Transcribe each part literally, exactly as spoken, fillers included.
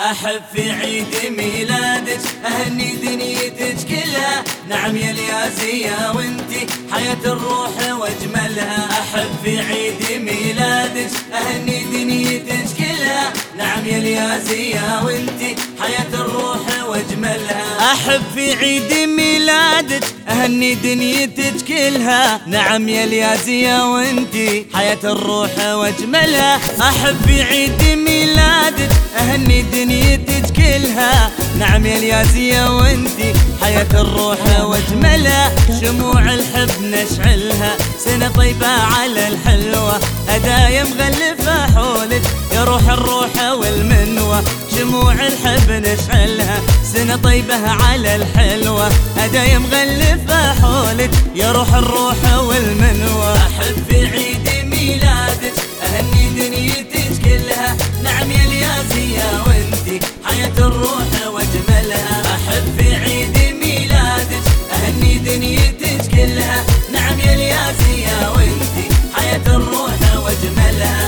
أحب في عيد ميلادك أهني دنيتك كلها. نعم يا اليازية وانتي حياة الروح واجملها. أحب في عيد ميلادك أهني دنيتك كلها. نعم يا اليازية وانتي حياة الروح واجملها. أحب في عيد ميلادك أهني دنيتك كلها. نعم يا اليازية وانتي حياة الروح واجملها. أحب في عيد ميلادك أهني دنيتك كلها. نعم يا اليازية وانتي حياة الروح واجملها. شموع الحب نشعلها سنة طيبة على الحلوة. هدايا مغلفة حولك يا روح الروح والمنوة. شموع الحب نشعلها سنة طيبة على الحلوة. هدايا مغلفة حولك يا روح الروح والمنوة. أحب في عيد ميلادك أهني دنيتك كلها. نعم يا اليازية وانتي حياة الروح واجملها. أحب في عيد ميلادك أهني دنيتك كلها. نعم يا اليازية وانتي حياة الروح واجملها.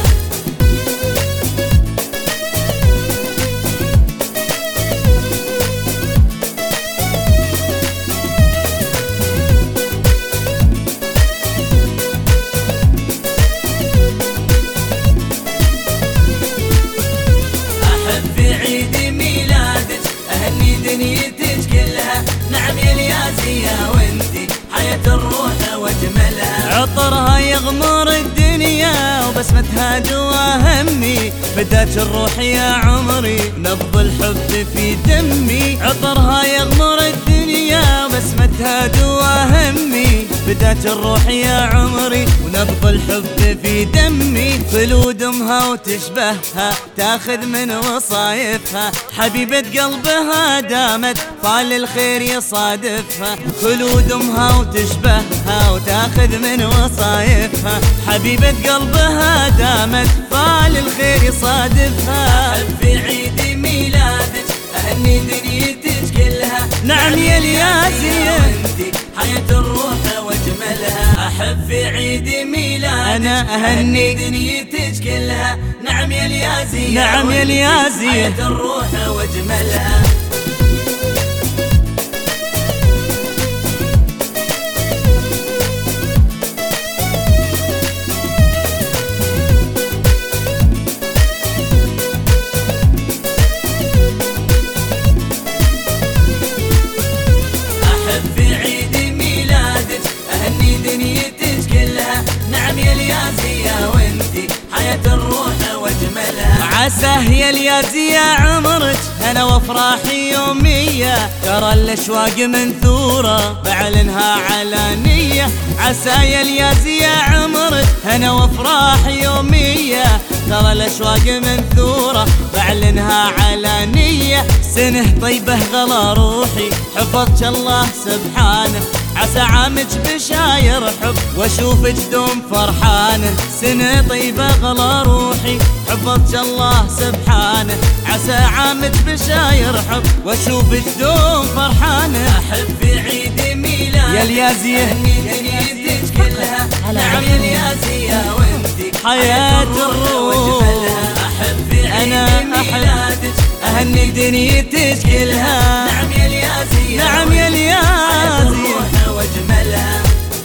دنيتك كلها. نعم يا اليازية وانتي حياة الروح واجملها. عطرها يغمر الدنيا وبسمتها جوا همي. بدات الروح يا عمري نبض الحب في دمي. عطرها يغمر الدنيا وبسمتها جوا همي. بدات الروح يا عمري ونبض الحب في دمي. خلود امها وتشبهها تاخذ من وصايفها. حبيبة قلبها دامت طال الخير يصادفها. خلود امها وتشبهها وتاخذ من وصايفها. حبيبة قلبها دامت طال الخير يصادفها. أحب في عيد ميلادك أهني دنيتك كلها. نعم يا اليازية وانتي حياة الروح واجملها. أحب في عيد ميلادك أنا أهني دنيتك كلها. نعم يا اليازية نعم يا اليازية حياة الروح واجملها. دنيتك كلها. نعم يا اليازية وانتي حياة الروح واجملها. عساه يا اليازية عمرك هنا وافراحي يومية. ترى الاشواق منثورة بعلنها علانية. عساه يا اليازية عمرك هنا وافراحي يومية. ترى الاشواق منثورة بعلنها علانية. سنة طيبة غلا روحي حفظك الله سبحانه. عسى عامك بشاير حب واشوفك دوم فرحانه. سنة طيبة غلا روحي حفظك الله سبحانه. عسى عامك بشاير حب واشوفك دوم فرحانه. أحب في عيد ميلاد يا اليازية أهني دنيتك كلها. نعم يا اليازية وانتي حياة الروح. أحب في عيد ميلادك أهني دنيتك كلها. نعم يا اليازية نعم يا اليازية واجملها.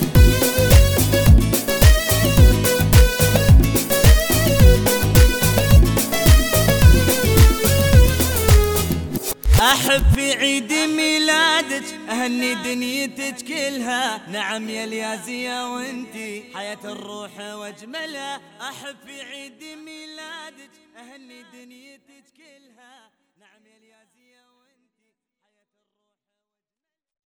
أحب في عيد ميلادك أهني دنيتك كلها. نعم يا اليازية وانتي حياة الروح واجملها. أحب في عيد ميلادك أهني دنيتك كلها. نعم يا اليازية.